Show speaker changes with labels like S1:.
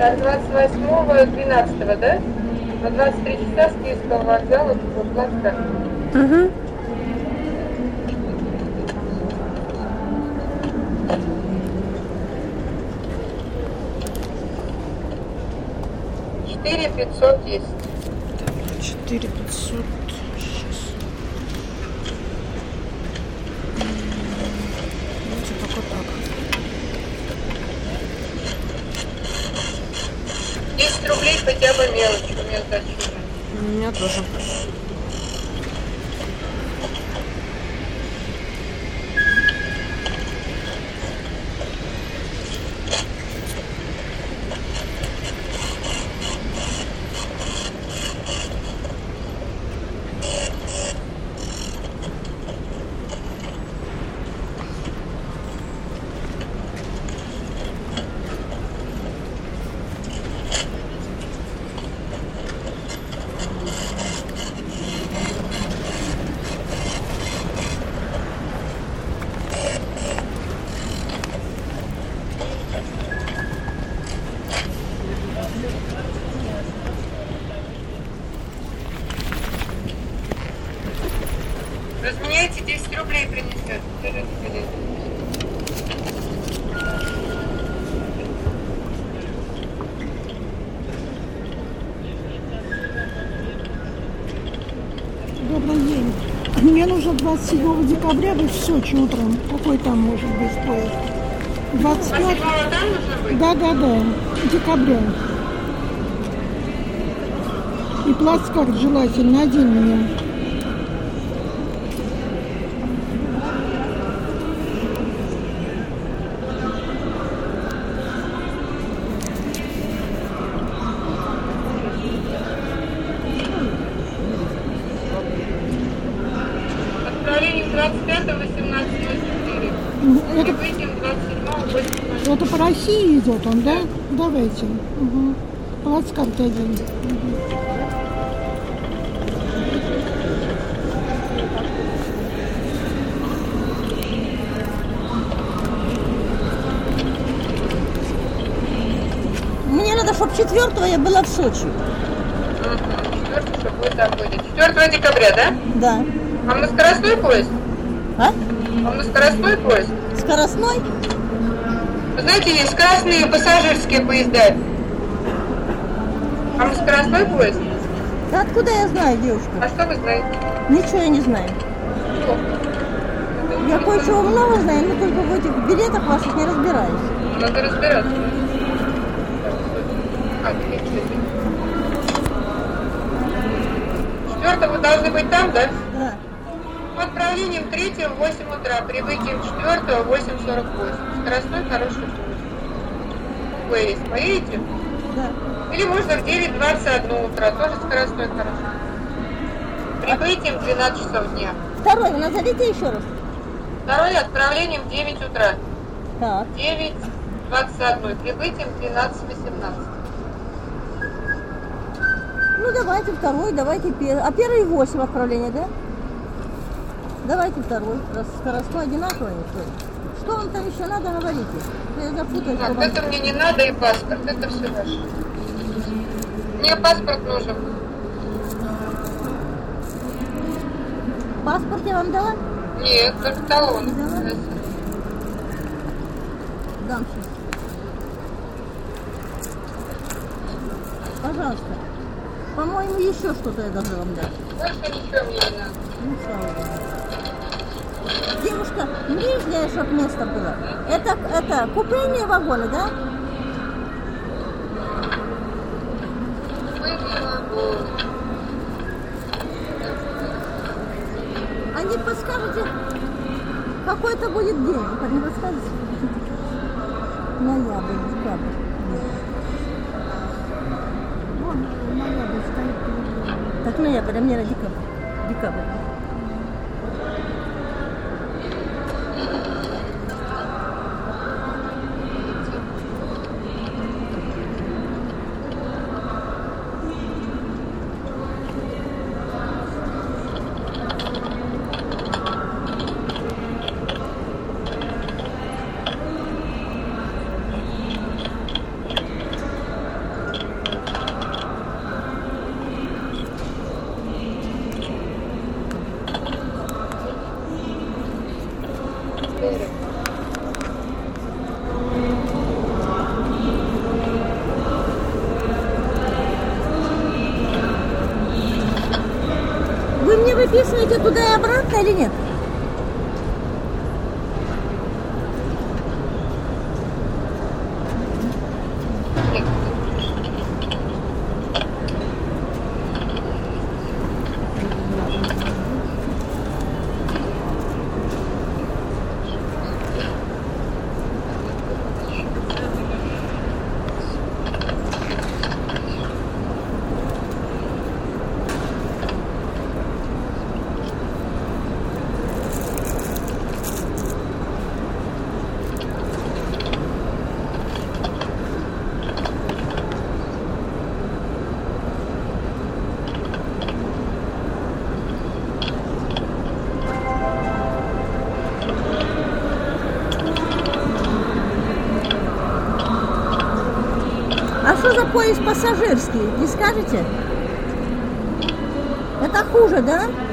S1: Так, 28-го, 12-го, да? На 23 часа с Киевского вокзала по плацкарту.
S2: Угу.
S1: Четыре 500 есть.
S2: 4500. Сейчас. Давайте пока так.
S1: 10 рублей хотя бы мелочь у меня зачем.
S2: У меня тоже.
S1: Разменяйте, 10 рублей принесет.
S3: Добрый день. Мне нужно 27 декабря быть в Сочи утром. Какой там может быть поезд? 25...
S1: там нужно быть?
S3: Да. Декабря. И плацкарт желательно один мне.
S1: Отправление 25-го, 18:04.
S3: Это,
S1: Прибытие 27-го, 8:00.
S3: это по России идет он, да? Давайте. Угу. Плацкарт один.
S4: Мне надо, чтобы 4-го я была в Сочи.
S1: 4-го, чтобы вы там были. 4 декабря, да?
S4: Да.
S1: Вам на скоростной поезд?
S4: А?
S1: Вам на скоростной поезд?
S4: Скоростной?
S1: Вы знаете, есть красные пассажирские поезда. Вам на скоростной поезд?
S4: Да откуда я знаю, девушка?
S1: А что вы знаете?
S4: Ничего я не знаю. Я кое-чего много знаю, но только в этих билетах ваших не разбираюсь.
S1: Надо разбираться. Четвертого вы должны быть там, да?
S4: Да.
S1: Отправлением 3-го в 8 утра, прибытием 4-го в 8:48. Скоростной хороший поезд. Вы есть, поедете?
S4: Да.
S1: Или можно в 9:21 утра, тоже скоростной хороший. Прибытием 12 часов дня.
S4: Второй, вы назовите еще раз.
S1: Второе отправлением в 9 утра.
S4: Так.
S1: 9:21. Прибытием 12:18.
S4: Ну давайте второй, давайте первый. А первый 8 отправления, да? Давайте второй. Раз скоростной одинаковый. Что вам там еще надо, говорите? Я запутаюсь.
S1: Так, это мне не надо, и паспорт. Это все ваше. Мне паспорт нужен.
S4: Паспорт я вам дала?
S1: Нет, только талон.
S4: Дам сейчас. Пожалуйста. По-моему, еще что-то я должна вам дать.
S1: Больше ничего мне не надо.
S4: Ну, слава богу. Девушка, нижнее, чтоб место было. Это купейные вагоны, да? А не подскажете, какой это будет день? Не подскажете? Ноябрь, декабрь.
S3: Вон ноябрь стоит.
S4: Так ноябрь, а мне на декабрь. Декабрь. записываете туда и обратно или нет? А что за поезд пассажирский? Не скажете? Это хуже, да?